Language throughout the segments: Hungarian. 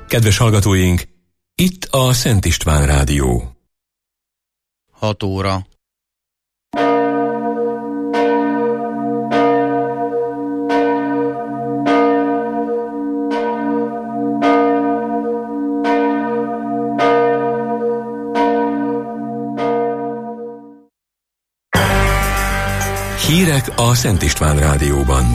Kedves hallgatóink, itt a Szent István Rádió. 6 óra. Hírek a Szent István Rádióban.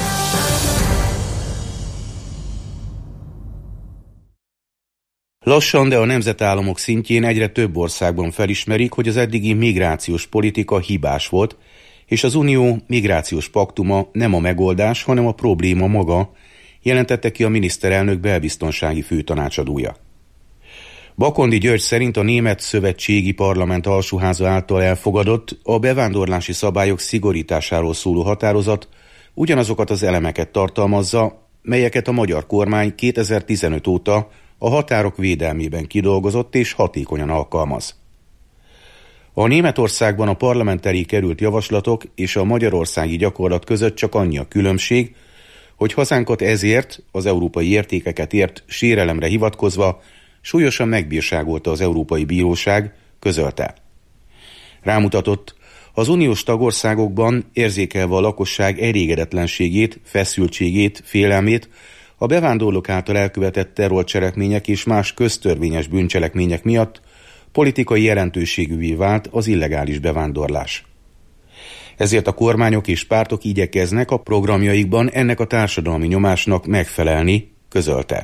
Lassan, de a nemzetállamok szintjén egyre több országban felismerik, hogy az eddigi migrációs politika hibás volt, és az Unió migrációs paktuma nem a megoldás, hanem a probléma maga, jelentette ki a miniszterelnök belbiztonsági főtanácsadója. Bakondi György szerint a Német Szövetségi Parlament alsóháza által elfogadott, a bevándorlási szabályok szigorításáról szóló határozat ugyanazokat az elemeket tartalmazza, melyeket a magyar kormány 2015 óta a határok védelmében kidolgozott és hatékonyan alkalmaz. A Németországban a parlament elé került javaslatok és a magyarországi gyakorlat között csak annyi a különbség, hogy hazánkat ezért, az európai értékeket ért sérelemre hivatkozva súlyosan megbírságolta az Európai Bíróság, közölte. Rámutatott, az uniós tagországokban érzékelve a lakosság elégedetlenségét, feszültségét, félelmét, a bevándorlók által elkövetett terrorcselekmények és más köztörvényes bűncselekmények miatt politikai jelentőségűvé vált az illegális bevándorlás. Ezért a kormányok és pártok igyekeznek a programjaikban ennek a társadalmi nyomásnak megfelelni, közölte.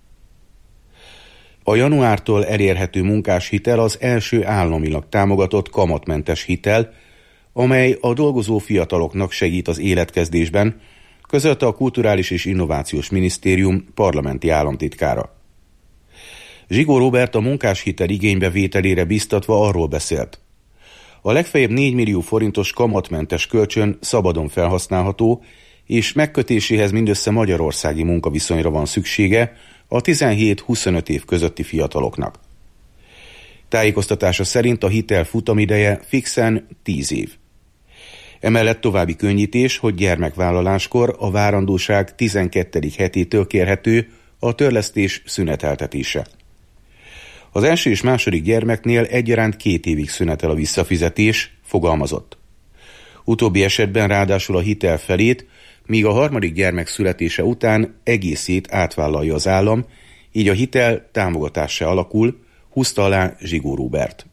A januártól elérhető munkáshitel az első államilag támogatott kamatmentes hitel, amely a dolgozó fiataloknak segít az életkezdésben, közölte a Kulturális és Innovációs Minisztérium parlamenti államtitkára. Zsigó Róbert a munkáshitel igénybevételére biztatva arról beszélt. A legfeljebb 4 millió forintos kamatmentes kölcsön szabadon felhasználható, és megkötéséhez mindössze magyarországi munkaviszonyra van szüksége a 17-25 év közötti fiataloknak. Tájékoztatása szerint a hitel futamideje fixen 10 év. Emellett további könnyítés, hogy gyermekvállaláskor a várandóság 12. hetétől kérhető a törlesztés szüneteltetése. Az első és második gyermeknél egyaránt 2 évig szünetel a visszafizetés, fogalmazott. Utóbbi esetben ráadásul a hitel felét, míg a harmadik gyermek születése után egészét átvállalja az állam, így a hitel támogatássá alakul, húzta alá Zsigó Róbert.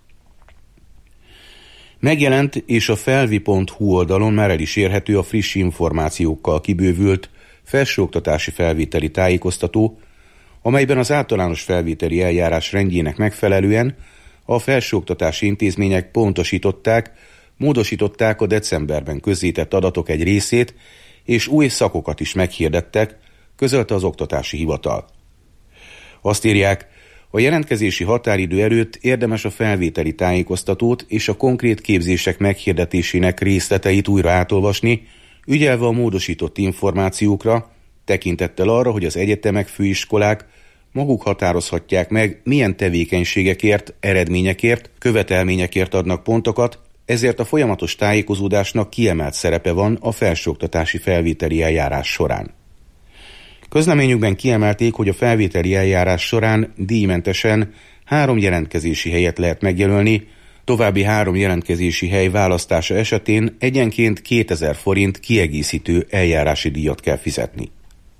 Megjelent és a felvi.hu oldalon már el is érhető a friss információkkal kibővült felsőoktatási felvételi tájékoztató, amelyben az általános felvételi eljárás rendjének megfelelően a felsőoktatási intézmények pontosították, módosították a decemberben közzétett adatok egy részét, és új szakokat is meghirdettek, közölte az Oktatási Hivatal. Azt írják, a jelentkezési határidő előtt érdemes a felvételi tájékoztatót és a konkrét képzések meghirdetésének részleteit újra átolvasni, ügyelve a módosított információkra, tekintettel arra, hogy az egyetemek, főiskolák maguk határozhatják meg, milyen tevékenységekért, eredményekért, követelményekért adnak pontokat, ezért a folyamatos tájékozódásnak kiemelt szerepe van a felsőoktatási felvételi eljárás során. Közleményükben kiemelték, hogy a felvételi eljárás során díjmentesen 3 jelentkezési helyet lehet megjelölni, további 3 jelentkezési hely választása esetén egyenként 2000 forint kiegészítő eljárási díjat kell fizetni.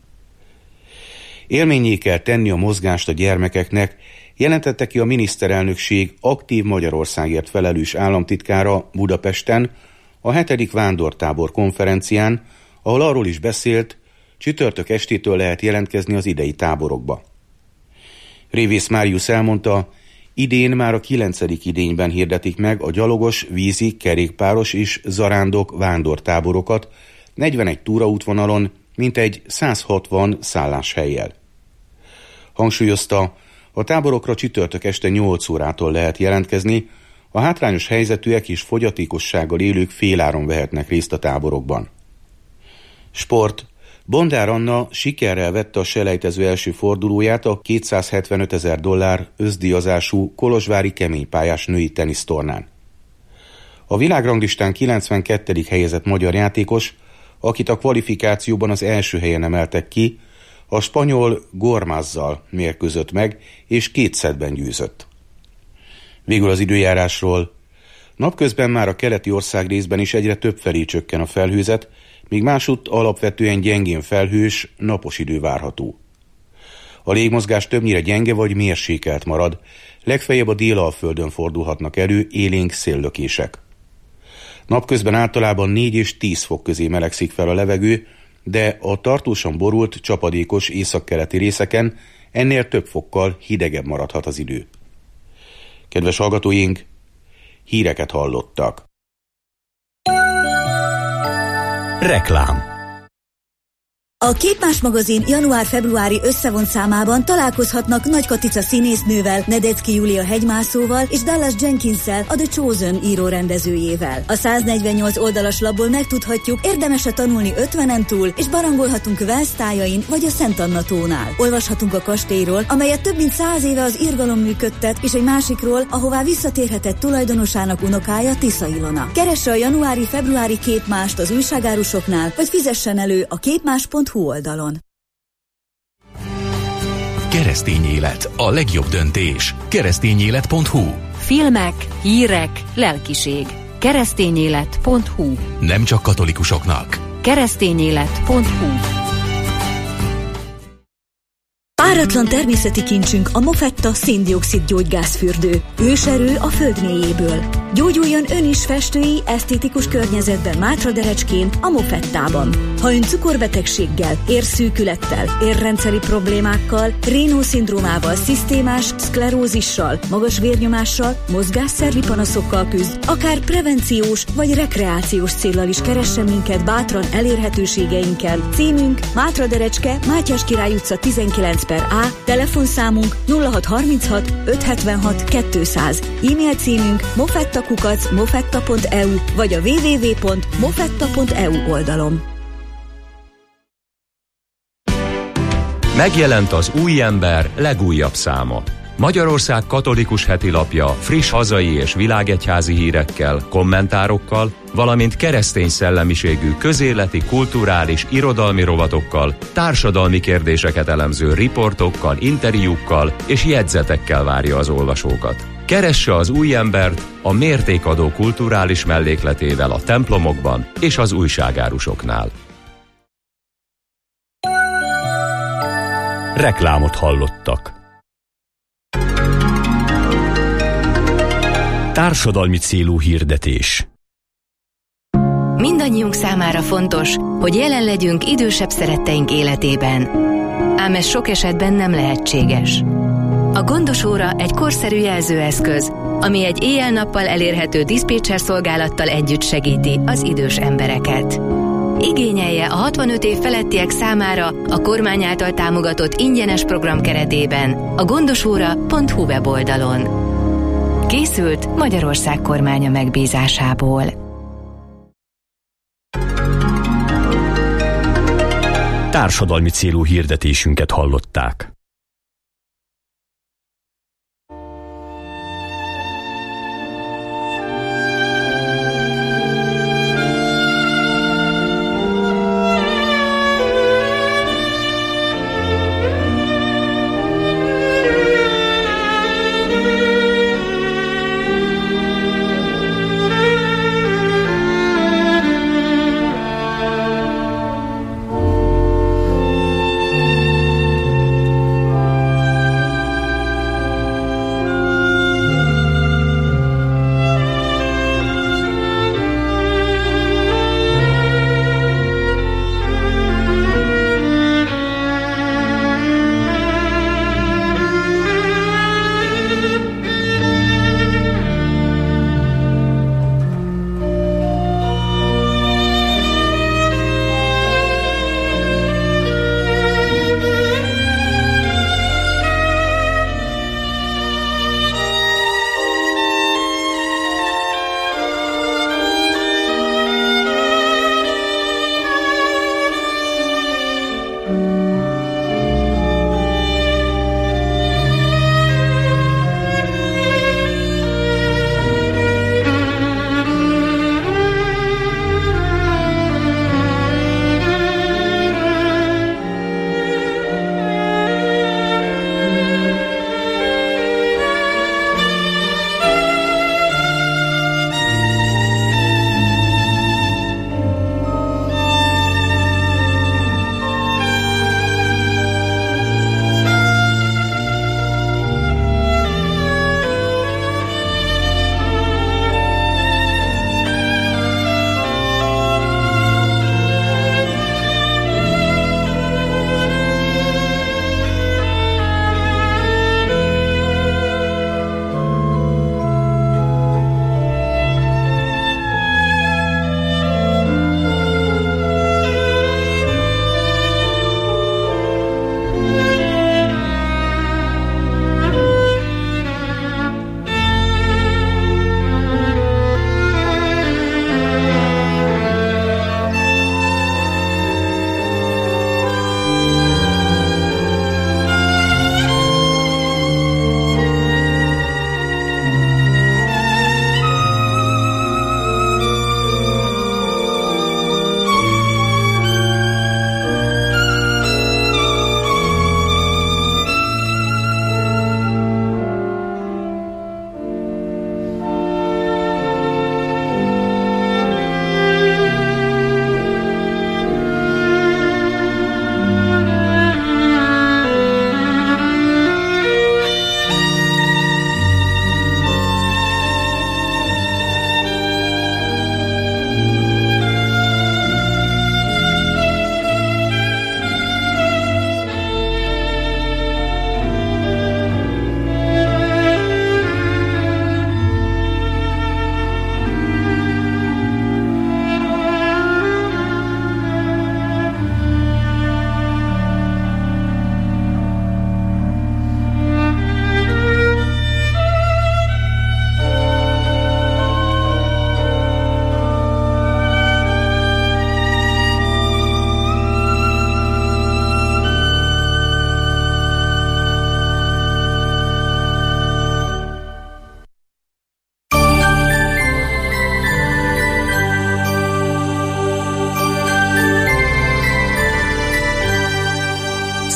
Élménnyé kell tenni a mozgást a gyermekeknek, jelentette ki a miniszterelnökség aktív Magyarországért felelős államtitkára Budapesten a 7. vándortábor konferencián, ahol arról is beszélt, csütörtök estétől lehet jelentkezni az idei táborokba. Révész Máriusz elmondta, idén már a 9. idényben hirdetik meg a gyalogos, vízi, kerékpáros és zarándok vándortáborokat 41 túraútvonalon, mintegy 160 szálláshelyjel. Hangsúlyozta, a táborokra csütörtök este 8 órától lehet jelentkezni, a hátrányos helyzetűek és fogyatékossággal élők féláron vehetnek részt a táborokban. Sport. Bondár Anna sikerrel vette a selejtező első fordulóját a $275 000 összdíjazású kolozsvári keménypályás női tenisztornán. A világranglistán 92. helyezett magyar játékos, akit a kvalifikációban az első helyen emeltek ki, A spanyol Gormazzal mérkőzött meg, és 2 szettben győzött. Végül az időjárásról. Napközben már a keleti országrészben is egyre több felé csökken a felhőzet, míg másutt alapvetően gyengén felhős, napos idő várható. A légmozgás többnyire gyenge vagy mérsékelt marad, legfeljebb a Délalföldön fordulhatnak elő élénk széllökések. Napközben általában 4 és 10 fok közé melegszik fel a levegő, de a tartósan borult, csapadékos északkeleti részeken ennél több fokkal hidegebb maradhat az idő. Kedves hallgatóink, híreket hallottak. Reklám. A Képmás magazin január-februári összevont számában találkozhatnak Nagy Katica színésznővel, Nedecki Júlia hegymászóval és Dallas Jenkinssel, a The Chosen író-rendezőjével. A 148 oldalas labból megtudhatjuk, érdemes-e tanulni 50-en túl, és barangolhatunk Velsz tájain vagy a Szent Anna tónál. Olvashatunk a kastélyról, amelyet több mint 100 éve az irgalom működtet, és egy másikról, ahová visszatérhetett tulajdonosának unokája, Tisza Ilona. Keresse a januári-februári Képmást az újságárusoknál, vagy fizessen elő a képmás.hu oldalon. Keresztény élet, a legjobb döntés. Keresztényélet.hu. Filmek, hírek, lelkiség. Keresztényélet.hu. Nem csak katolikusoknak. Keresztényélet.hu. Páratlan természeti kincsünk a Mofetta szén-dioxid gyógygázfürdő. Őserő a föld mélyéből. Gyógyuljon ön is festői, esztétikus környezetben Mátraderecskén, a Mofettában. Ha ön cukorbetegséggel, érszűkülettel, érrendszeri problémákkal, Raynaud-szindrómával, szisztémás szklerózissal, magas vérnyomással, mozgásszervi panaszokkal küzd, akár prevenciós vagy rekreációs céllal is keressen minket bátran elérhetőségeinkkel. Címünk Mátraderecske, Mátyás Király utca 19/A, telefonszámunk 0636 576 200, e-mail címünk mofetta@mofetta.eu vagy a www.mofetta.eu oldalon. Megjelent az Új Ember legújabb száma. Magyarország katolikus hetilapja friss hazai és világegyházi hírekkel, kommentárokkal, valamint keresztény szellemiségű közéleti, kulturális, irodalmi rovatokkal, társadalmi kérdéseket elemző riportokkal, interjúkkal és jegyzetekkel várja az olvasókat. Keresse az Új Embert a mértékadó kulturális mellékletével a templomokban és az újságárusoknál. Reklámot hallottak. Társadalmi célú hirdetés. Mindannyiunk számára fontos, hogy jelen legyünk idősebb szeretteink életében. Ám ez sok esetben nem lehetséges. A gondos óra egy korszerű jelzőeszköz, ami egy éjjel-nappal elérhető diszpécser szolgálattal együtt segíti az idős embereket. Igényelje a 65 év felettiek számára a kormány által támogatott ingyenes program keretében a gondosóra.hu weboldalon. Készült Magyarország kormánya megbízásából. Társadalmi célú hirdetésünket hallották.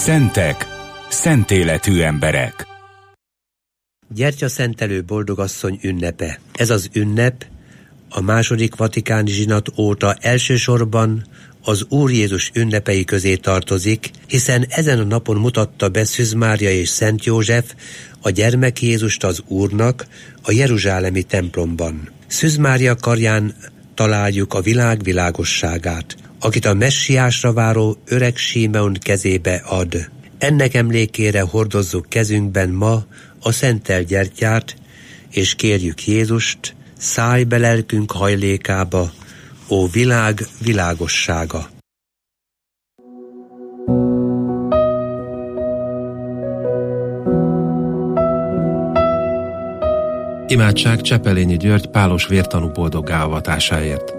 Szentek, szentéletű emberek. Gyertyaszentelő boldogasszony ünnepe. Ez az ünnep a második vatikáni zsinat óta elsősorban az Úr Jézus ünnepei közé tartozik, hiszen ezen a napon mutatta be Szűz Mária és Szent József a gyermek Jézust az Úrnak a jeruzsálemi templomban. Szűz Mária karján találjuk a világ világosságát, akit a messiásra váró öreg Símeon kezébe ad. Ennek emlékére hordozzuk kezünkben ma a szentelt gyertyát, és kérjük Jézust, szállj be lelkünk hajlékába, ó világ világossága! Imádság Csepelényi György pálos vértanú boldoggá avatásáért.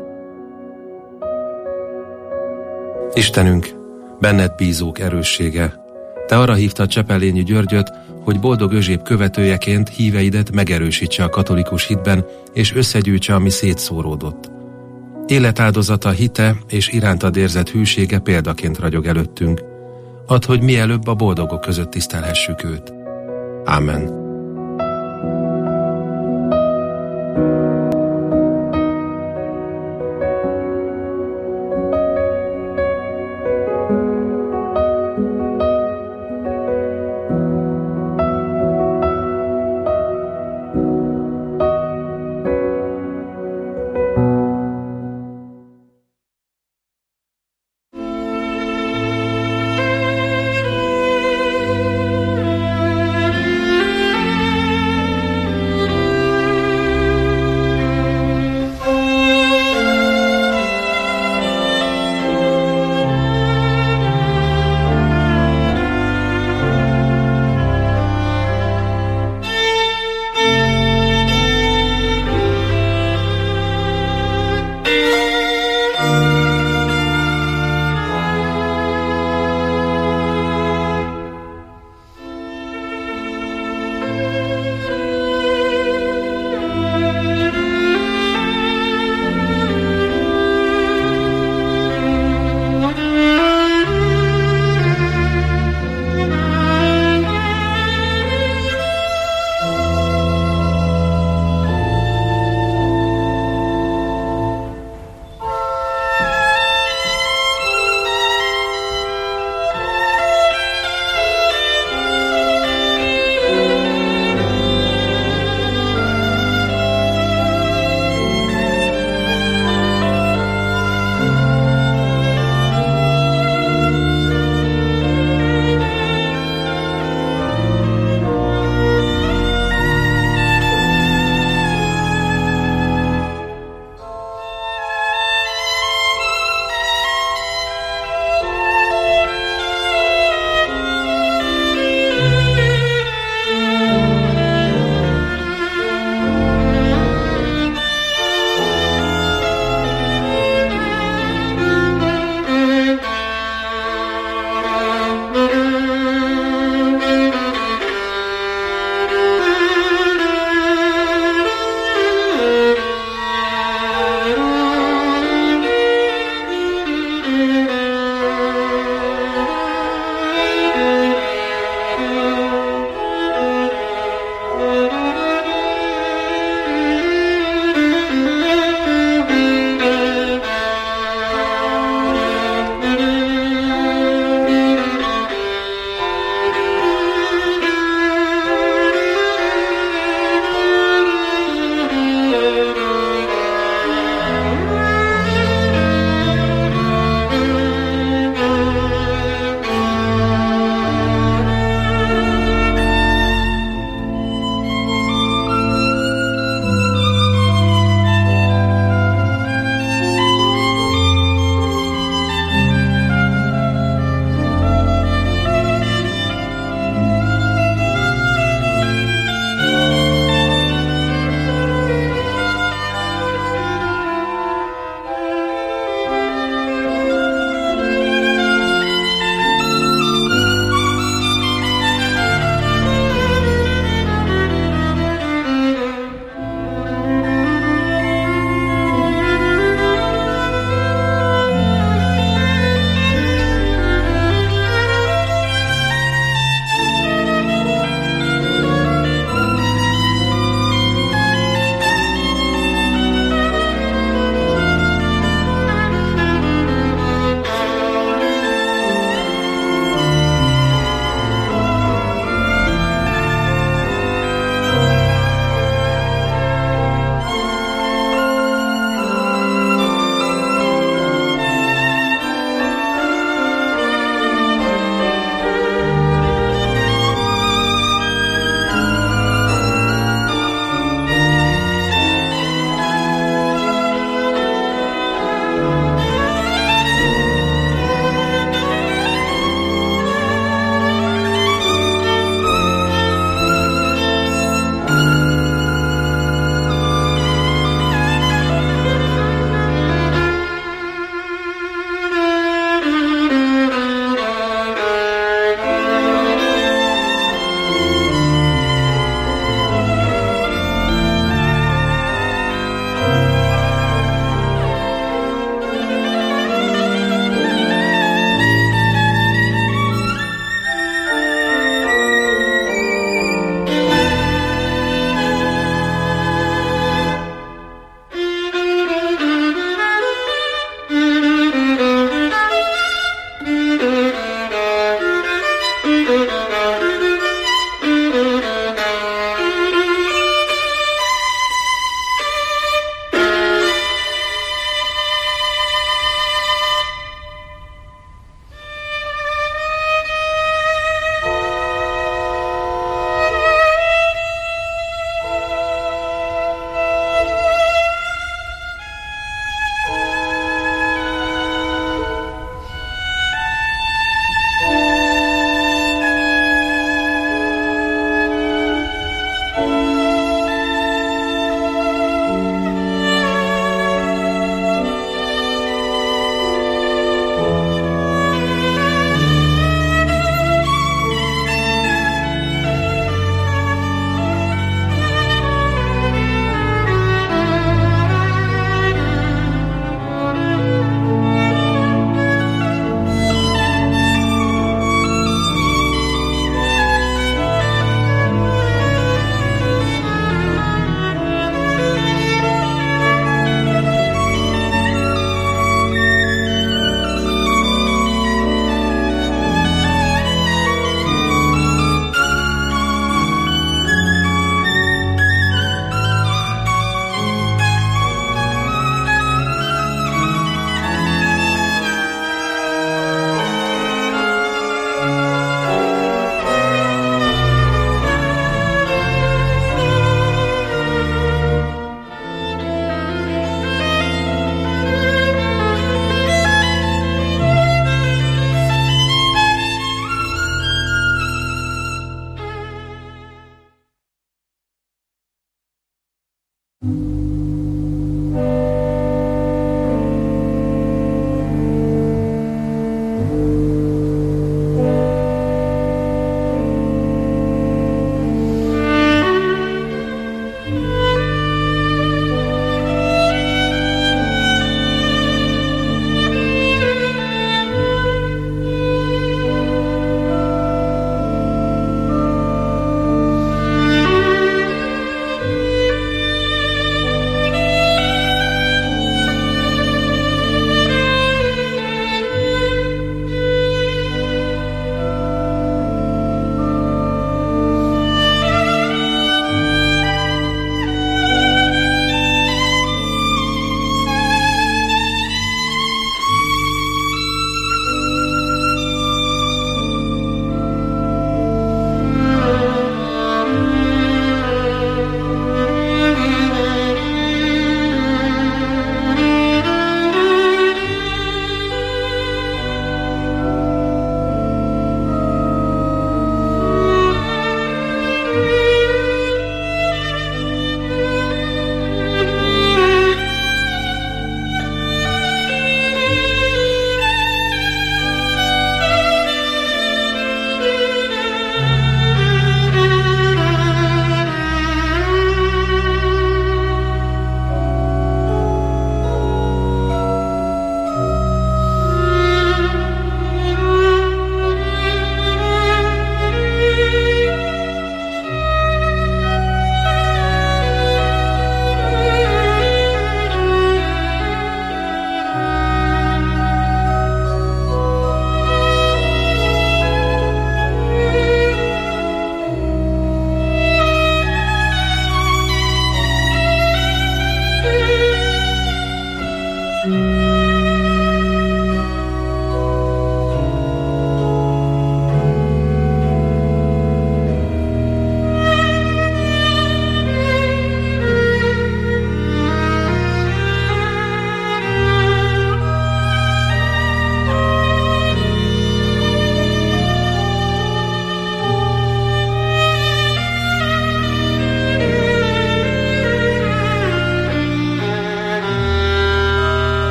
Istenünk, benned bízók erőssége, te arra hívtad Csepelényi Györgyöt, hogy boldog Özséb követőjeként híveidet megerősítse a katolikus hitben, és összegyűjtse, ami szétszóródott. Életáldozata, hite és irántad érzett hűsége példaként ragyog előttünk. Add, hogy mielőbb a boldogok között tisztelhessük őt. Ámen.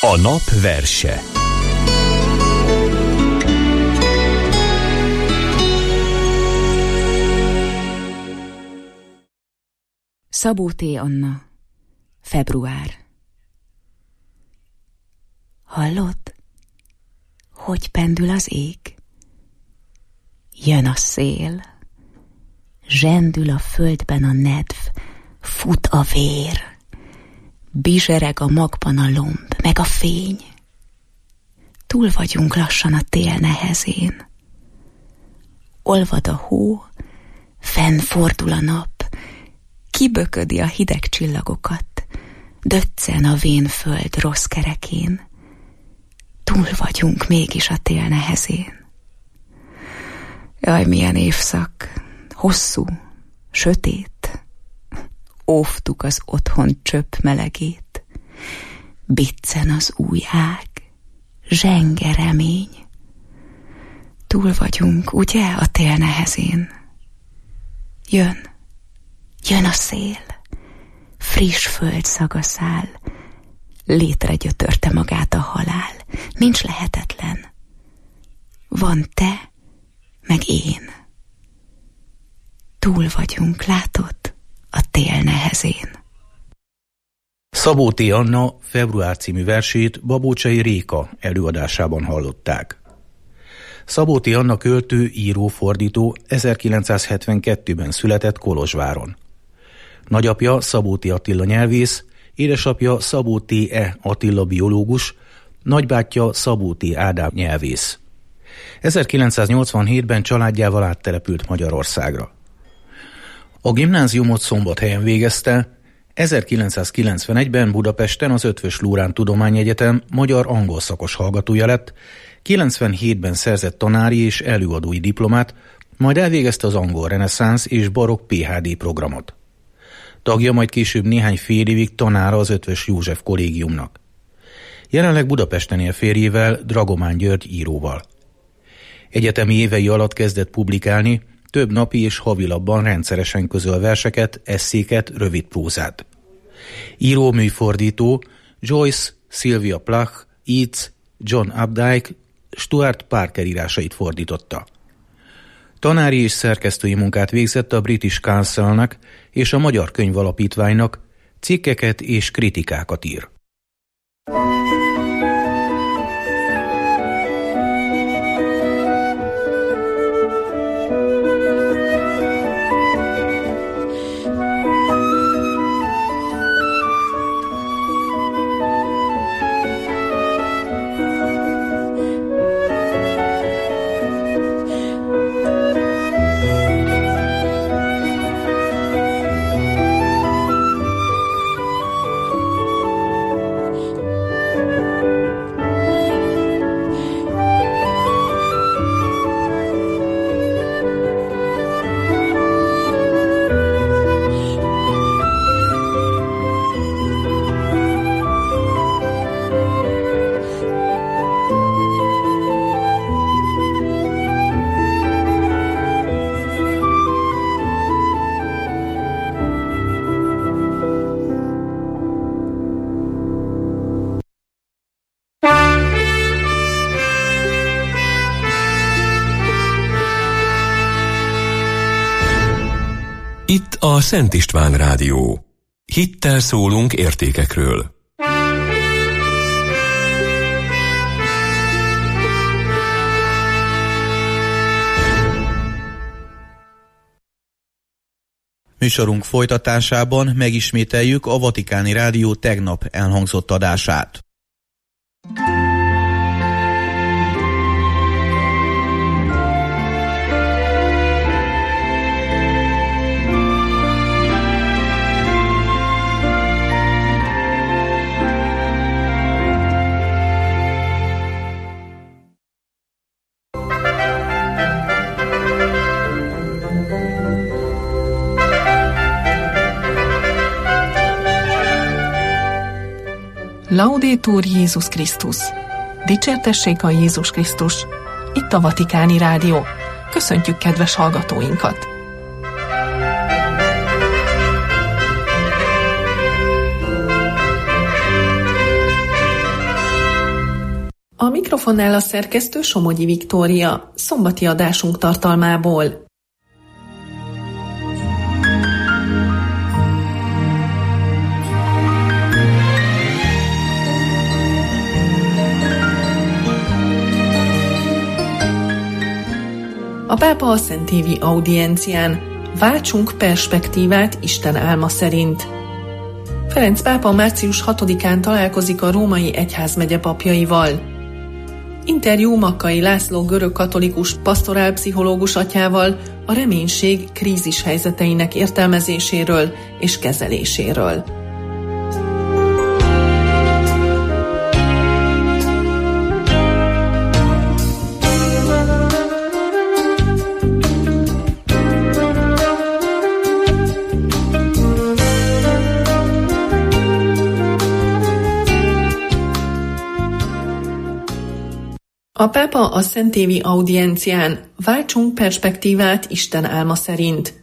A nap verse. Szabó T. Anna. Február. Hallod? Hogy pendül az ég? Jön a szél. Zsendül a földben a nedv, fut a vér. Bizsereg a magban a lomb, meg a fény. Túl vagyunk lassan a tél nehezén. Olvad a hó, fennfordul a nap, kiböködi a hideg csillagokat, döccen a vén föld rossz kerekén. Túl vagyunk mégis a tél nehezén. Jaj, milyen évszak, hosszú, sötét. Óvtuk az otthon csöpp melegét. Biccen az új ág, zsenge remény. Túl vagyunk, ugye, a tél nehezén. Jön a szél, friss föld szaga száll, létre gyötörte magát a halál. Nincs lehetetlen. Van te, meg én. Túl vagyunk, látod, a tél nehezén. Szabó T. Anna Február című versét Babócsai Réka előadásában hallották. Szabó T. Anna költő, író, fordító 1972-ben született Kolozsváron. Nagyapja Szabó T. Attila nyelvész, édesapja Szabó T. Attila biológus, nagybátyja Szabó T. Ádám nyelvész. 1987-ben családjával áttelepült Magyarországra. A gimnáziumot Szombathelyen végezte, 1991-ben Budapesten az Eötvös Loránd Tudományegyetem magyar-angol szakos hallgatója lett, 97-ben szerzett tanári és előadói diplomát, majd elvégezte az angol reneszánsz és barokk PhD programot. Tagja, majd később néhány fél évig tanára az Eötvös József Kollégiumnak. Jelenleg Budapesten él férjével, Dragomán György íróval. Egyetemi évei alatt kezdett publikálni, több napi és havilapban rendszeresen közöl verseket, esszéket, rövid prózát. Író, műfordító, Joyce, Sylvia Plath, Yeats, John Updike, Stuart Parker írásait fordította. Tanári és szerkesztői munkát végzett a British Councilnak és a Magyar Könyvalapítványnak, cikkeket és kritikákat ír. Itt a Szent István Rádió. Hittel szólunk értékekről. Műsorunk folytatásában megismételjük a Vatikáni Rádió tegnap elhangzott adását. Laudetur Jézus Krisztus! Dicsértessék a Jézus Krisztus! Itt a Vatikáni Rádió. Köszöntjük kedves hallgatóinkat! mikrofonnál a szerkesztő Somogyi Viktória, szombati adásunk tartalmából. A pápa a Szentévi audiencián: váltsunk perspektívát Isten álma szerint. Ferenc pápa március 6-án találkozik a római egyházmegye papjaival. Interjú Makkai László görög-katolikus pastorálpszichológus atyával a reménység krízis helyzeteinek értelmezéséről és kezeléséről. A pápa a Szentévi audiencián: váltsunk perspektívát Isten álma szerint.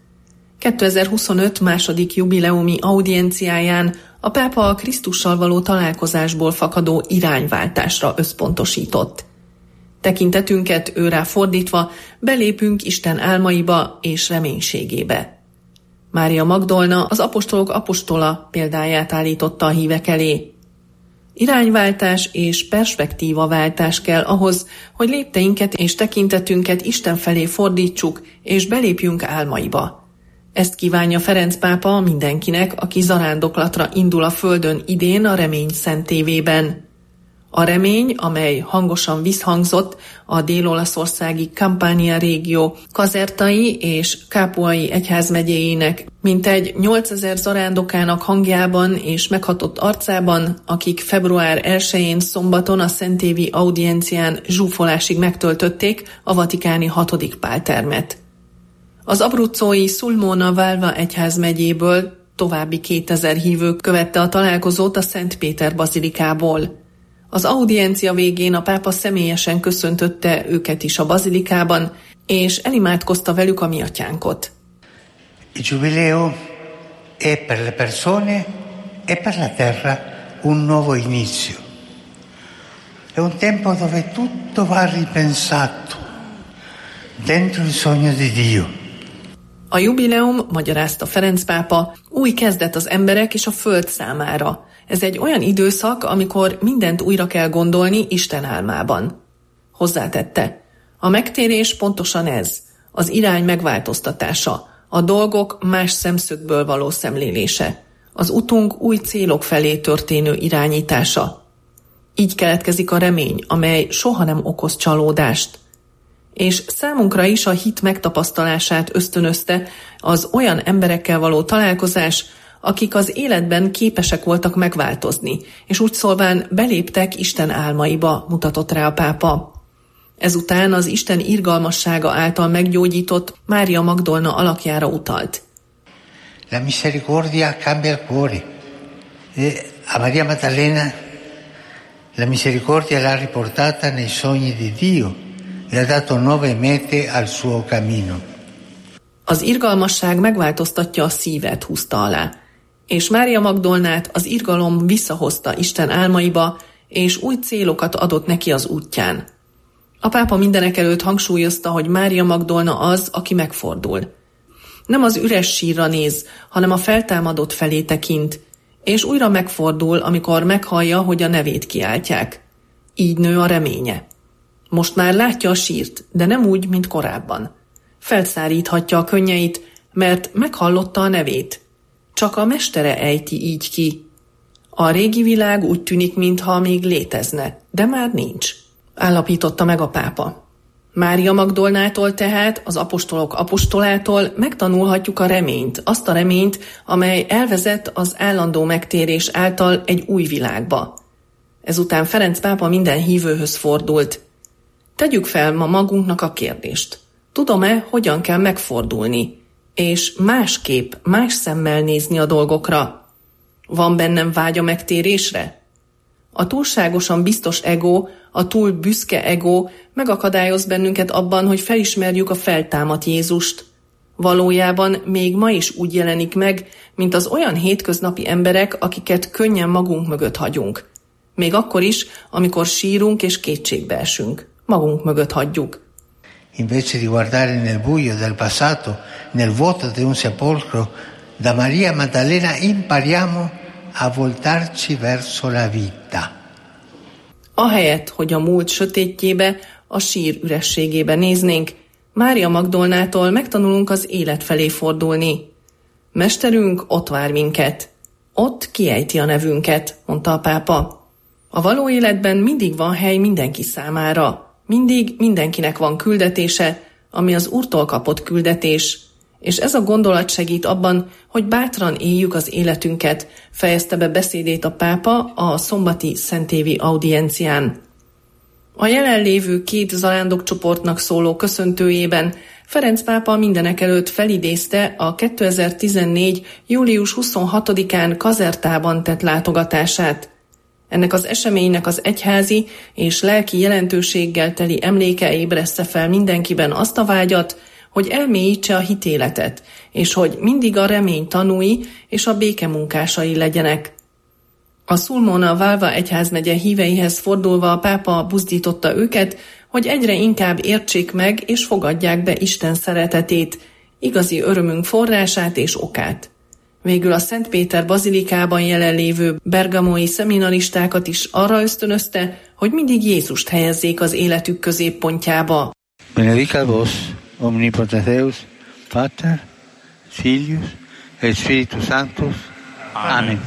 2025 második jubileumi audienciáján a pápa a Krisztussal való találkozásból fakadó irányváltásra összpontosított. Tekintetünket őrá fordítva belépünk Isten álmaiba és reménységébe. Mária Magdolna, az apostolok apostola példáját állította a hívek elé. Irányváltás és perspektívaváltás kell ahhoz, hogy lépteinket és tekintetünket Isten felé fordítsuk, és belépjünk álmaiba. Ezt kívánja Ferenc pápa mindenkinek, aki zarándoklatra indul a földön idén a Remény Szentévében. A remény, amely hangosan visszhangzott a dél-olaszországi Campania régió kazertai és kápuai egyházmegyéjének mintegy 8000 zarándokának hangjában és meghatott arcában, akik február 1-én szombaton a Szentévi audiencián zsúfolásig megtöltötték a vatikáni 6. páltermet. Az abruzzói Sulmona Valva egyházmegyéből további 2000 hívő követte a találkozót a Szent Péter bazilikából. Az audiencia végén a pápa személyesen köszöntötte őket is a bazilikában, és elimádkozta velük a mi atyánkot. Il giubileo è per le persone e per la terra un nuovo inizio. È un tempo dove tutto va ripensato dentro il sogno di Dio. A jubileum, magyarázta Ferenc pápa, új kezdet az emberek és a föld számára. Ez egy olyan időszak, amikor mindent újra kell gondolni Isten álmában. Hozzátette: a megtérés pontosan ez, az irány megváltoztatása, a dolgok más szemszögből való szemlélése, az utunk új célok felé történő irányítása. Így keletkezik a remény, amely soha nem okoz csalódást. És számunkra is a hit megtapasztalását ösztönözte az olyan emberekkel való találkozás, akik az életben képesek voltak megváltozni, és úgy szólván beléptek Isten álmaiba, mutatott rá a pápa. Ezután az Isten irgalmassága által meggyógyított Mária Magdolna alakjára utalt. La misericordia cambia il cuore. A Maria Maddalena la misericordia l'ha riportata nei sogni di Dio e ha dato nuove mete al suo cammino. Az irgalmasság megváltoztatja a szívet, húzta alá, és Mária Magdolnát az irgalom visszahozta Isten álmaiba, és új célokat adott neki az útján. A pápa mindenekelőtt hangsúlyozta, hogy Mária Magdolna az, aki megfordul. Nem az üres sírra néz, hanem a feltámadott felé tekint, és újra megfordul, amikor meghallja, hogy a nevét kiáltják. Így nő a reménye. Most már látja a sírt, de nem úgy, mint korábban. Felszáríthatja a könnyeit, mert meghallotta a nevét. Csak a mestere ejti így ki. A régi világ úgy tűnik, mintha még létezne, de már nincs, állapította meg a pápa. Mária Magdolnától tehát, az apostolok apostolától megtanulhatjuk a reményt, azt a reményt, amely elvezet az állandó megtérés által egy új világba. Ezután Ferenc pápa minden hívőhöz fordult. Tegyük fel ma magunknak a kérdést. Tudom-e, hogyan kell megfordulni, és másképp, más szemmel nézni a dolgokra? Van bennem vágy a megtérésre? A túlságosan biztos ego, a túl büszke ego megakadályoz bennünket abban, hogy felismerjük a feltámadt Jézust. Valójában még ma is úgy jelenik meg, mint az olyan hétköznapi emberek, akiket könnyen magunk mögött hagyunk. Még akkor is, amikor sírunk és kétségbe esünk. Magunk mögött hagyjuk. Invece di guardare nel buio del passato, nel vuoto di un sepolcro, da Maria Maddalena impariamo a voltarci verso la vita. Ahelyett, hogy a múlt sötétjébe, a sír ürességébe néznénk, Mária Magdolnától megtanulunk az élet felé fordulni. Mesterünk ott vár minket. Ott kiejti a nevünket, mondta a pápa. A való életben mindig van hely mindenki számára. Mindig mindenkinek van küldetése, ami az Úrtól kapott küldetés. És ez a gondolat segít abban, hogy bátran éljük az életünket, fejezte be beszédét a pápa a szombati szentévi audiencián. A jelenlévő 2 zarándokcsoportnak szóló köszöntőjében Ferenc pápa mindenekelőtt felidézte a 2014. július 26-án Kazertában tett látogatását. Ennek az eseménynek az egyházi és lelki jelentőséggel teli emléke ébreszte fel mindenkiben azt a vágyat, hogy elmélyítse a hitéletet, és hogy mindig a remény tanúi és a béke munkásai legyenek. A Sulmona Valva egyházmegye híveihez fordulva a pápa buzdította őket, hogy egyre inkább értsék meg és fogadják be Isten szeretetét, igazi örömünk forrását és okát. Végül a Szent Péter bazilikában jelenlévő bergamói szeminaristákat is arra ösztönözte, hogy mindig Jézust helyezzék az életük középpontjába. Benedicat vos, omnipotens Deus, Pater, Filius, et Spiritus Sanctus. Amen.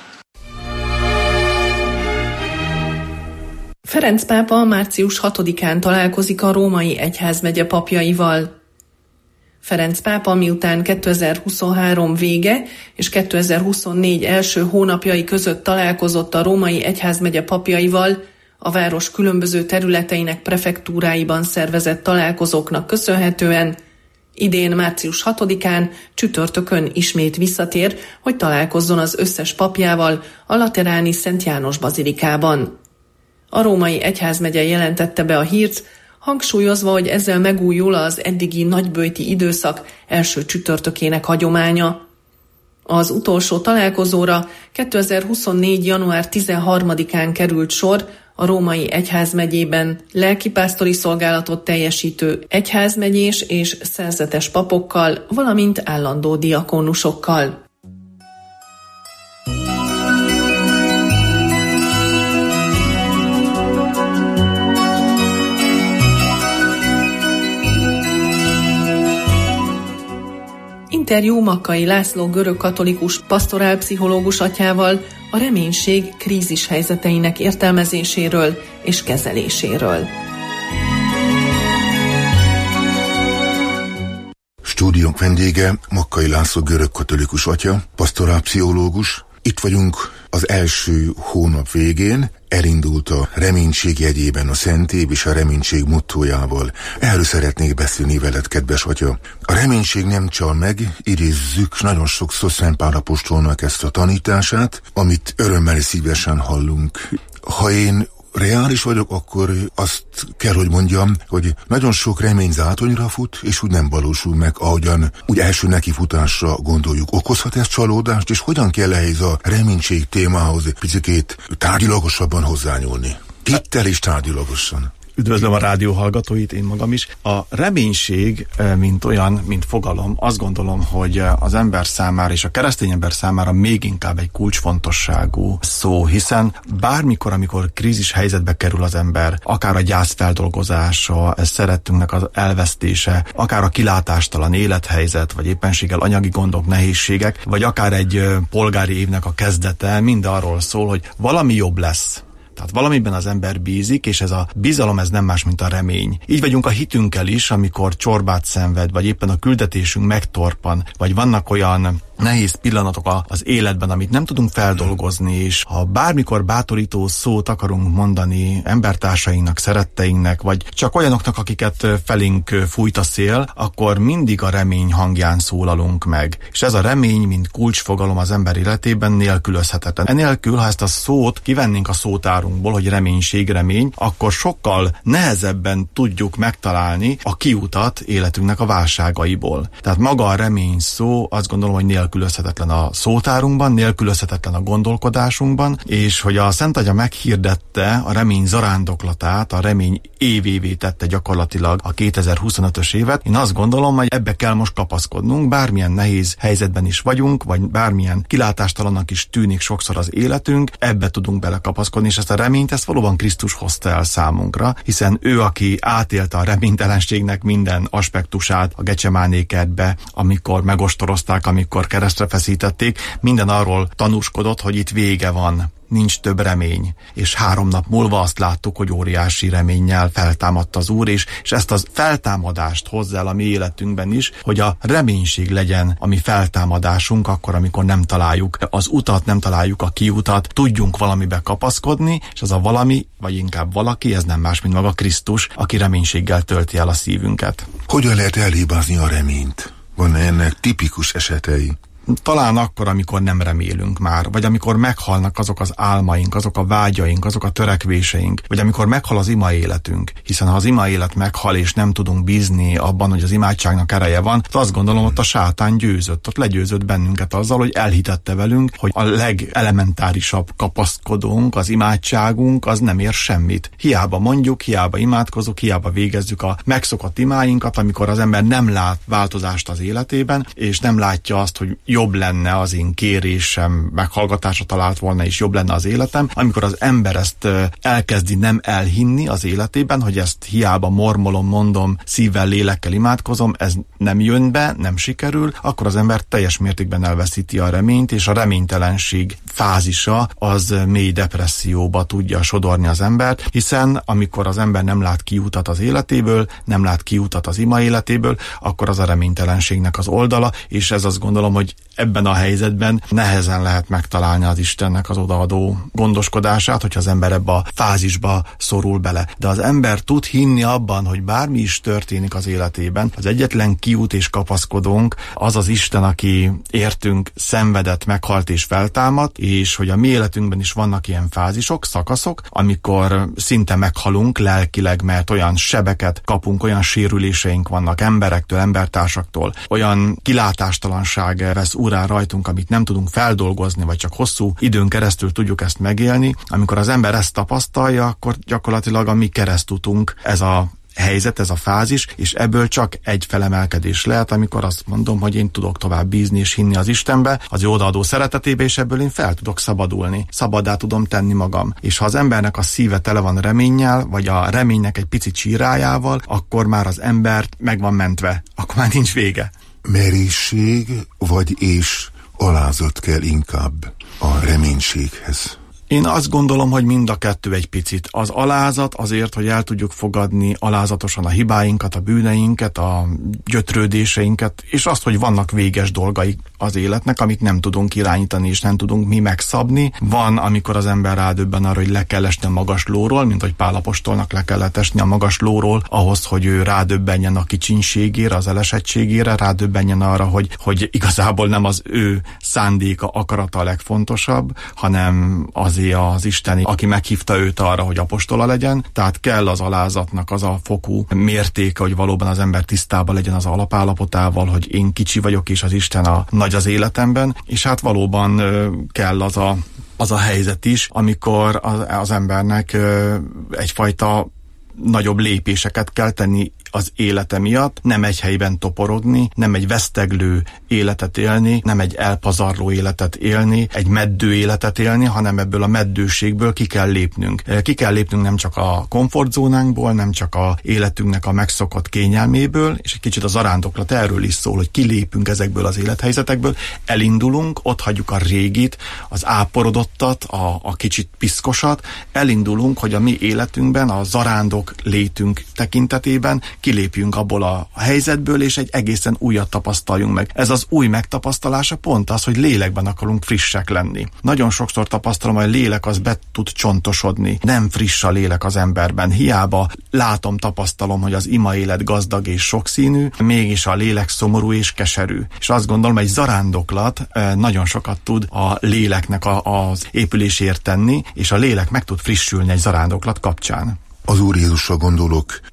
Ferenc pápa március 6-án találkozik a római egyházmegye papjaival. Ferenc pápa miután 2023 vége és 2024 első hónapjai között találkozott a római egyházmegye papjaival, a város különböző területeinek prefektúráiban szervezett találkozóknak köszönhetően, idén március 6-án csütörtökön ismét visszatér, hogy találkozzon az összes papjával a lateráni Szent János bazilikában. A római egyházmegye jelentette be a hírt, hangsúlyozva, hogy ezzel megújul az eddigi nagyböjti időszak első csütörtökének hagyománya. Az utolsó találkozóra 2024. január 13-án került sor a római egyházmegyében lelkipásztori szolgálatot teljesítő egyházmegyés és szerzetes papokkal, valamint állandó diakónusokkal. Interjú Makkai László görögkatolikus pastorálpszichológus atyával a reménység krízis helyzeteinek értelmezéséről és kezeléséről. Stúdiónk vendége Makkai László görögkatolikus atya, pastorálpszichológus. Itt vagyunk az első hónap végén, elindult a reménység jegyében a Szent Év és a reménység mottójával. Erről szeretnék beszélni veled, kedves atya. A reménység nem csal meg, idézzük nagyon sokszor Szent Pál apostolnak ezt a tanítását, amit örömmel szívesen hallunk. Ha én reális vagyok, akkor azt kell, hogy mondjam, hogy nagyon sok remény zátonyra fut, és úgy nem valósul meg, ahogyan úgy első nekifutásra gondoljuk. Okozhat ez csalódást, és hogyan kell ehhez a reménység témához picikét tárgyilagosabban hozzányúlni? Hittel és tárgyilagosan. Üdvözlöm a rádió hallgatóit, én magam is. A reménység, mint olyan, mint fogalom, azt gondolom, hogy az ember számára és a keresztény ember számára még inkább egy kulcsfontosságú szó, hiszen bármikor, amikor krízis helyzetbe kerül az ember, akár a gyász feldolgozása, szerettünknek az elvesztése, akár a kilátástalan élethelyzet, vagy éppenséggel anyagi gondok, nehézségek, vagy akár egy polgári évnek a kezdete, mind arról szól, hogy valami jobb lesz. Tehát valamiben az ember bízik, és ez a bizalom, ez nem más, mint a remény. Így vagyunk a hitünkkel is, amikor csorbát szenved, vagy éppen a küldetésünk megtorpan, vagy vannak olyan nehéz pillanatok az életben, amit nem tudunk feldolgozni, és ha bármikor bátorító szót akarunk mondani embertársainknak, szeretteinknek, vagy csak olyanoknak, akiket felénk fújt a szél, akkor mindig a remény hangján szólalunk meg. És ez a remény, mint kulcsfogalom az ember életében nélkülözhetetlen. Enélkül, ha ezt a szót kivennénk a szótárunkból, hogy reménység, remény, akkor sokkal nehezebben tudjuk megtalálni a kiutat életünknek a válságaiból. Tehát maga a remény szó, azt gondolom, hogy nélkülözhetetlen a szótárunkban, nélkülözhetetlen a gondolkodásunkban, és hogy a Szent Atya meghirdette a remény zarándoklatát, a remény évévé tette gyakorlatilag a 2025-ös évet. Én azt gondolom, hogy ebbe kell most kapaszkodnunk, bármilyen nehéz helyzetben is vagyunk, vagy bármilyen kilátástalannak is tűnik sokszor az életünk, ebbe tudunk belekapaszkodni, és ezt a reményt, ezt valóban Krisztus hozta el számunkra, hiszen ő, aki átélte a reménytelenségnek minden aspektusát a Gecsemáné kertbe, amikor megostorozták, amikor keresztre feszítették, minden arról tanúskodott, hogy itt vége van. Nincs több remény. És 3 nap múlva azt láttuk, hogy óriási reménnyel feltámadt az Úr, és ezt a feltámadást hozzá el a mi életünkben is, hogy a reménység legyen a mi feltámadásunk, akkor, amikor nem találjuk az utat, nem találjuk a kiutat, tudjunk valamibe kapaszkodni, és az a valami, vagy inkább valaki, ez nem más, mint maga Krisztus, aki reménységgel tölti el a szívünket. Hogyan lehet elhibázni a reményt? Van-e ennek tipikus esetei? Talán akkor, amikor nem remélünk már, vagy amikor meghalnak azok az álmaink, azok a vágyaink, azok a törekvéseink, vagy amikor meghal az ima életünk, hiszen ha az ima élet meghal, és nem tudunk bízni abban, hogy az imádságnak ereje van, azt gondolom, ott a sátán győzött, ott legyőzött bennünket azzal, hogy elhitette velünk, hogy a legelementárisabb kapaszkodónk, az imádságunk, az nem ér semmit. Hiába mondjuk, hiába imádkozunk, hiába végezzük a megszokott imáinkat, amikor az ember nem lát változást az életében, és nem látja azt, hogy jobb lenne az én kérésem, meghallgatásra talált volna, és jobb lenne az életem, amikor az ember ezt elkezdi nem elhinni az életében, hogy ezt hiába mormolom, mondom, szívvel, lélekkel imádkozom, ez nem jön be, nem sikerül, akkor az ember teljes mértékben elveszíti a reményt, és a reménytelenség fázisa az mély depresszióba tudja sodorni az embert, hiszen amikor az ember nem lát kiutat az életéből, nem lát kiutat az ima életéből, akkor az a reménytelenségnek az oldala, és ez azt gondolom, hogy ebben a helyzetben nehezen lehet megtalálni az Istennek az odaadó gondoskodását, hogyha az ember ebbe a fázisba szorul bele. De az ember tud hinni abban, hogy bármi is történik az életében, az egyetlen kiút és kapaszkodónk az az Isten, aki értünk szenvedett, meghalt és feltámadt, és hogy a mi életünkben is vannak ilyen fázisok, szakaszok, amikor szinte meghalunk lelkileg, mert olyan sebeket kapunk, olyan sérüléseink vannak emberektől, embertársaktól, olyan kilátástalanság vesz urán rajtunk, amit nem tudunk feldolgozni, vagy csak hosszú időn keresztül tudjuk ezt megélni. Amikor az ember ezt tapasztalja, akkor gyakorlatilag a mi keresztutunk ez a helyzet, ez a fázis, és ebből csak egy felemelkedés lehet, amikor azt mondom, hogy én tudok tovább bízni és hinni az Istenbe, az ő odaadó szeretetébe, és ebből én fel tudok szabadulni. Szabaddá tudom tenni magam. És ha az embernek a szíve tele van reménnyel, vagy a reménynek egy picit csírájával, akkor már az ember meg van mentve. Akkor már nincs vége. Merészség és alázat kell inkább a reménységhez? Én azt gondolom, hogy mind a kettő egy picit. Az alázat azért, hogy el tudjuk fogadni alázatosan a hibáinkat, a bűneinket, a gyötrődéseinket, és azt, hogy vannak véges dolgai az életnek, amit nem tudunk irányítani, és nem tudunk mi megszabni. Van, amikor az ember rádöbben arra, hogy le kell esni a magas lóról, mint hogy Pál apostolnak le kellett esni a magas lóról, ahhoz, hogy ő rádöbbenjen a kicsinségére, az elesettségére, rádöbbenjen arra, hogy igazából nem az ő szándéka, akarata a legfontosabb, hanem az Isteni, aki meghívta őt arra, hogy apostola legyen, tehát kell az alázatnak az a fokú mértéke, hogy valóban az ember tisztában legyen az alapállapotával, hogy én kicsi vagyok, és az Isten a nagy az életemben, és hát valóban kell az a helyzet is, amikor az embernek egyfajta nagyobb lépéseket kell tenni az élete miatt, nem egy helyben toporogni, nem egy veszteglő életet élni, nem egy elpazarló életet élni, egy meddő életet élni, hanem ebből a meddőségből ki kell lépnünk. Ki kell lépnünk nem csak a komfortzónánkból, nem csak a életünknek a megszokott kényelméből, és egy kicsit a zarándoklat erről is szól, hogy kilépünk ezekből az élethelyzetekből, elindulunk, ott hagyjuk a régit, az áporodottat, a kicsit piszkosat, elindulunk, hogy a mi életünkben, a zarándok létünk tekintetében kilépjünk abból a helyzetből, és egy egészen újat tapasztaljunk meg. Ez az új megtapasztalása pont az, hogy lélekben akarunk frissek lenni. Nagyon sokszor tapasztalom, hogy a lélek az be tud csontosodni. Nem friss a lélek az emberben. Hiába látom, tapasztalom, hogy az ima élet gazdag és sokszínű, mégis a lélek szomorú és keserű. És azt gondolom, egy zarándoklat nagyon sokat tud a léleknek az épülésért tenni, és a lélek meg tud frissülni egy zarándoklat kapcsán. Az Úr Jézusra gondolok,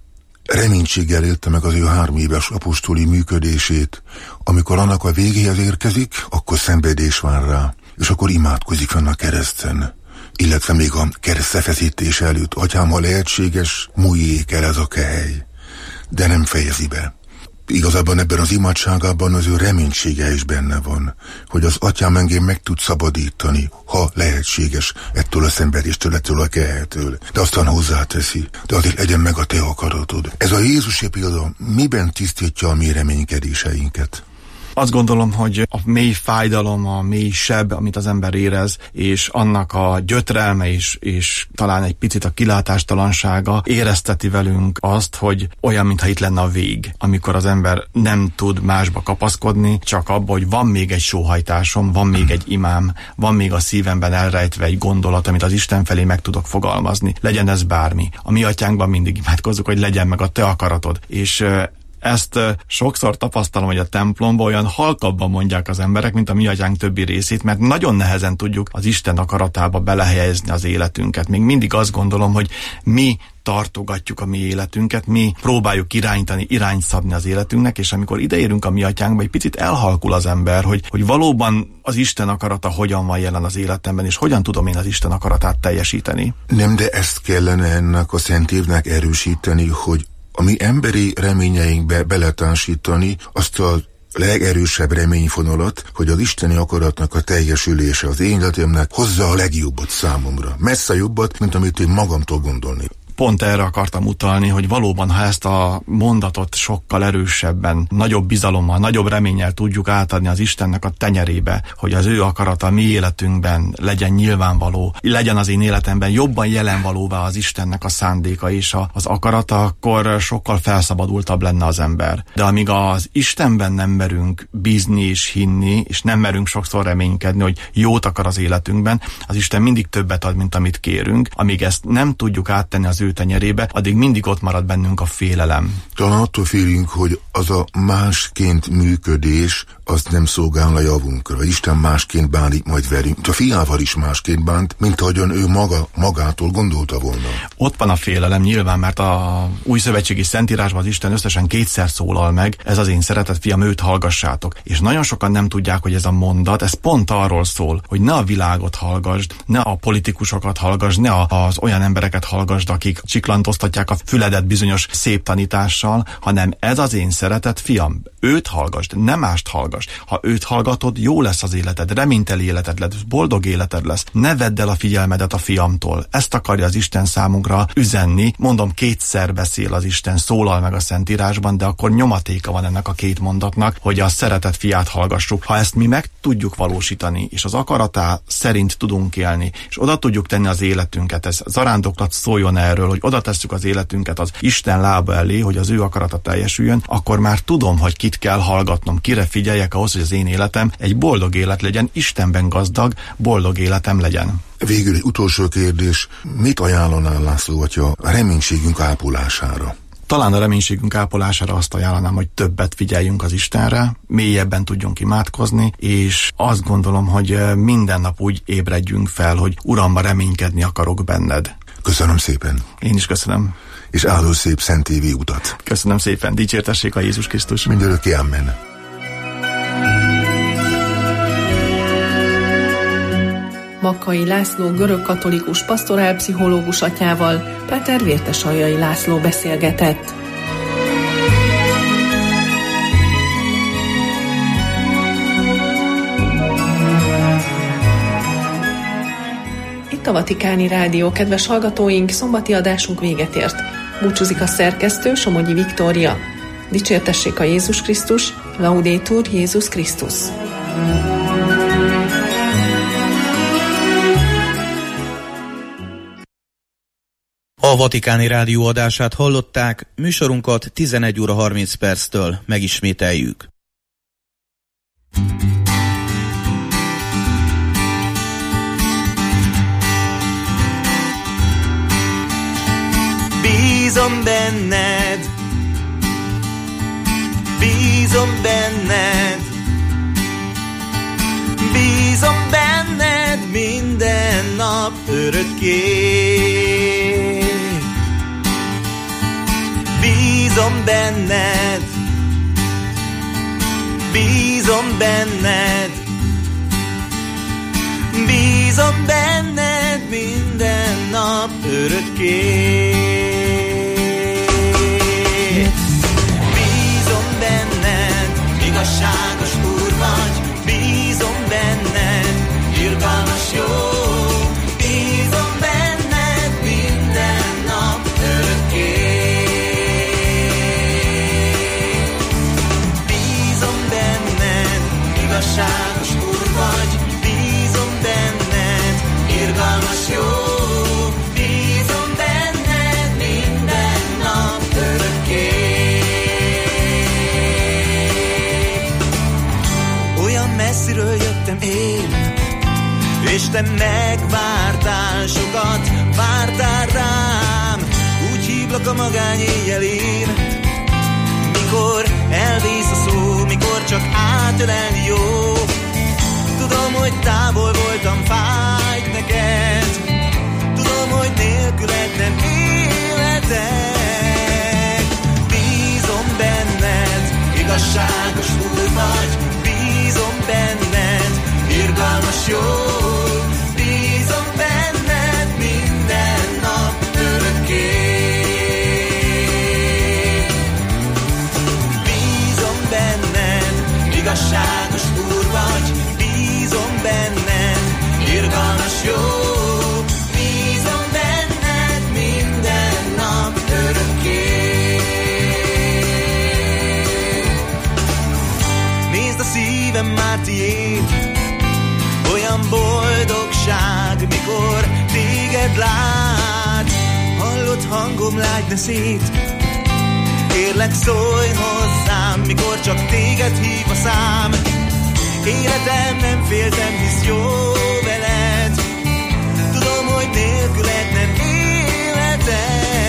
Reménységgel élte meg az ő 3 éves apostoli működését. Amikor annak a végéhez érkezik, akkor szenvedés vár rá, és akkor imádkozik fenn a kereszten. Illetve még a keresztfeszítés előtt: Atyám, ha lehetséges, múljék el ez a kehely. De nem fejezi be. Igazából ebben az imádságában az ő reménysége is benne van, hogy az Atyám engem meg tud szabadítani, ha lehetséges, ettől a szenvedéstől, ettől a kehelytől. De aztán hozzáteszi: de azért legyen meg a te akaratod. Ez a Jézusi példa miben tisztítja a mi reménykedéseinket? Azt gondolom, hogy a mély fájdalom, a mély seb, amit az ember érez, és annak a gyötrelme és talán egy picit a kilátástalansága érezteti velünk azt, hogy olyan, mintha itt lenne a vég, amikor az ember nem tud másba kapaszkodni, csak abba, hogy van még egy sóhajtásom, van még egy imám, van még a szívemben elrejtve egy gondolat, amit az Isten felé meg tudok fogalmazni. Legyen ez bármi. A mi atyánkban mindig imádkozzuk, hogy legyen meg a te akaratod. És ezt sokszor tapasztalom, hogy a templomban olyan halkabban mondják az emberek, mint a mi atyánk többi részét, mert nagyon nehezen tudjuk az Isten akaratába belehelyezni az életünket. Még mindig azt gondolom, hogy mi tartogatjuk a mi életünket, mi próbáljuk irányítani, irányt szabni az életünknek, és amikor ideérünk a mi atyánkba, egy picit elhalkul az ember, hogy valóban az Isten akarata hogyan van jelen az életemben, és hogyan tudom én az Isten akaratát teljesíteni. Nem, de ezt kellene ennek a Szent Évnek erősíteni, hogy a mi emberi reményeinkbe beletársítani azt a legerősebb reményfonalat, hogy az isteni akaratnak a teljesülése az én életemnek hozza a legjobbat számomra. Messze jobbat, mint amit én magamtól gondolni. Pont erre akartam utalni, hogy valóban, ha ezt a mondatot sokkal erősebben, nagyobb bizalommal, nagyobb reménnyel tudjuk átadni az Istennek a tenyerébe, hogy az ő akarata mi életünkben legyen nyilvánvaló, legyen az én életemben jobban jelenvalóvá az Istennek a szándéka és az akarata, akkor sokkal felszabadultabb lenne az ember. De amíg az Istenben nem merünk bízni és hinni, és nem merünk sokszor reménykedni, hogy jót akar az életünkben, az Isten mindig többet ad, mint amit kérünk. Amíg ezt nem tudjuk áttenni az ő tenyerébe, addig mindig ott marad bennünk a félelem. Talán attól félünk, hogy az a másként működés, az nem szolgál a javunkra. Isten másként bánik majd velünk. A fiával is másként bánt, mint ahogyan ő magától gondolta volna. Ott van a félelem nyilván, mert a új szövetségi szentírásban az Isten összesen 2-szer szólal meg: ez az én szeretett fiam, őt hallgassátok. És nagyon sokan nem tudják, hogy ez a mondat, ez pont arról szól, hogy ne a világot hallgasd, ne a politikusokat hallgasd, ne az olyan embereket hallgasd, akik csiklantoztatják a füledet bizonyos szép tanítással, hanem ez az én szeretett fiam, őt hallgasd, nem mást hallgasd. Ha őt hallgatod, jó lesz az életed, reményteli életed lesz, boldog életed lesz. Ne vedd el a figyelmedet a fiamtól. Ezt akarja az Isten számunkra üzenni. Mondom, 2-szer beszél az Isten, szólal meg a Szentírásban, de akkor nyomatéka van ennek a 2 mondatnak, hogy a szeretett fiát hallgassuk. Ha ezt mi meg tudjuk valósítani, és az akaratá szerint tudunk élni, és oda tudjuk tenni az életünket, ez zarándoklat szóljon erről, hogy oda tesszük az életünket az Isten lába elé, hogy az ő akarata teljesüljön, akkor már tudom, hogy kit kell hallgatnom, kire figyeljek ahhoz, hogy az én életem egy boldog élet legyen, Istenben gazdag, boldog életem legyen. Végül egy utolsó kérdés: mit ajánlanál, László atya, a reménységünk ápolására? Talán a reménységünk ápolására azt ajánlanám, hogy többet figyeljünk az Istenre, mélyebben tudjunk imádkozni, és azt gondolom, hogy minden nap úgy ébredjünk fel, hogy Uram, reménykedni akarok benned. Köszönöm szépen. Én is köszönöm. És áldó szép Szent Évi utat. Köszönöm szépen. Dicsértessék a Jézus Krisztus. Mindörökké, amen. Makkai László görögkatolikus pastorálpszichológus atyával Péter Vértesaljai László beszélgetett. Itt a Vatikáni Rádió, kedves hallgatóink, szombati adásunk véget ért. Búcsúzik a szerkesztő, Somogyi Viktória. Dicsértessék a Jézus Krisztus, Laudetur Jézus Krisztus. A Vatikáni Rádió adását hallották, műsorunkat 11 óra 30 perctől megismételjük. Bízom benned, bízom benned, bízom benned minden nap örökké. bízom benned, bízom benned, bízom benned minden nap örökké. Bízom benned, igazságos Úr vagy, bízom benned, irgalmas jó. Bízom benned minden nap örökké. Bízom benned, igazságos Úr vagy, bízom benned, irgalmas jó. Bízom benned minden nap örökké. Olyan messziről jöttem én, és te megvártál sokat, vártál rám. Úgy hívlak a magány éjjelén, mikor elvész a szó, mikor csak átölelni jó. Tudom, hogy távol voltam, fájt neked, tudom, hogy nélküled nem életek. Bízom benned, igazságos Úr vagy, bízom benned, irgalmas jó. Bízom benned minden nap örökké. Bízom benned, igazságos Úr vagy, bízom benned, irgalmas jó. Bízom benned minden nap örökké. Nézd, a szívem már tiéd, olyan boldogság, mikor téged lát. Hallott hangom, lágy ne szét, kérlek szólj hozzám, mikor csak téged hív a szám. Életem, nem féltem, hisz jó veled, tudom, hogy nélküled nem életek.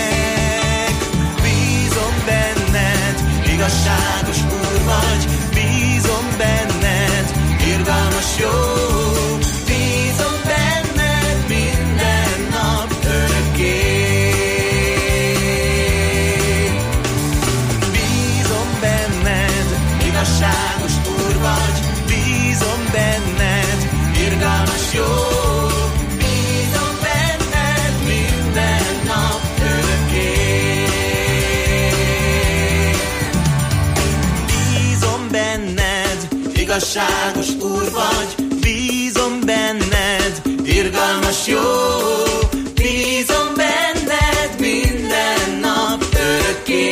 Bízom benned, igazságos Úr vagy, bízom benned, irgalmas jó. Bízom benned minden nap örökké. Bízom benned, igazságos Úr vagy, bízom benned, irgalmas jó. Bízom benned minden nap örökké. Bízom benned, igazságos Úr vagy, bízom benned, irgalmas jó. Bízom benned minden nap örökké.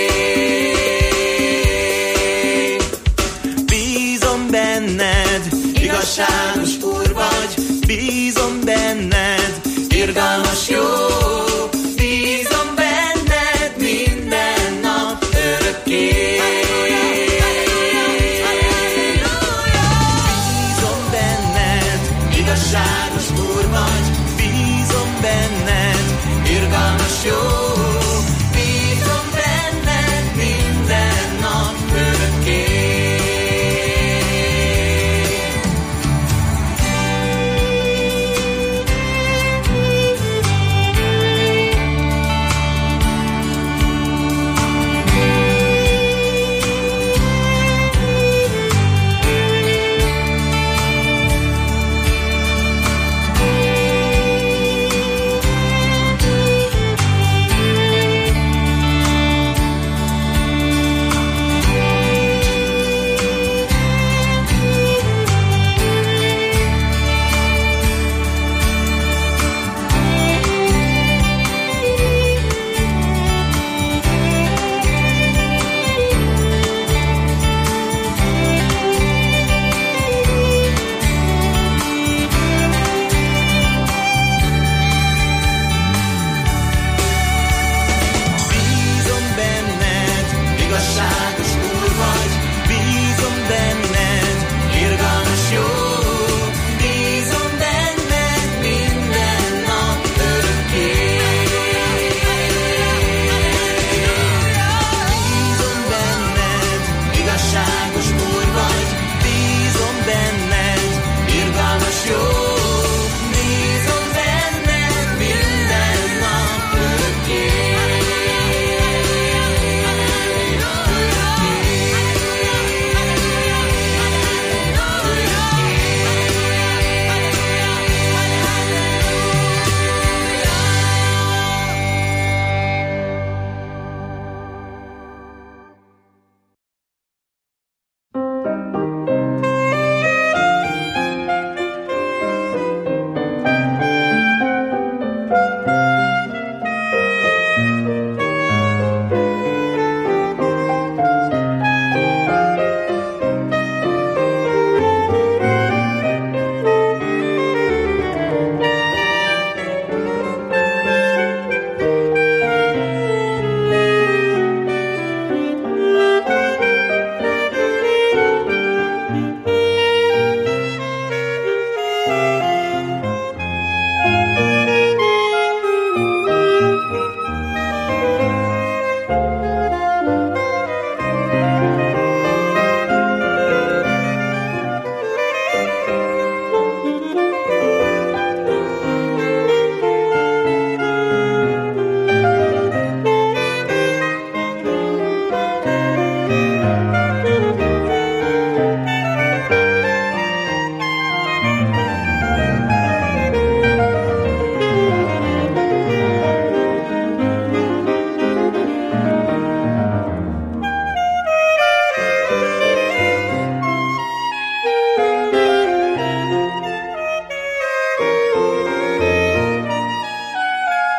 Bízom benned, igazságos Úr vagy, bízom benned, irgalmas jó. Bízom benned minden nap örökké. Igazságos Úr vagy, bízom benned, irgalmas jó. Bízom benned minden nap örökké.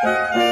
Thank you.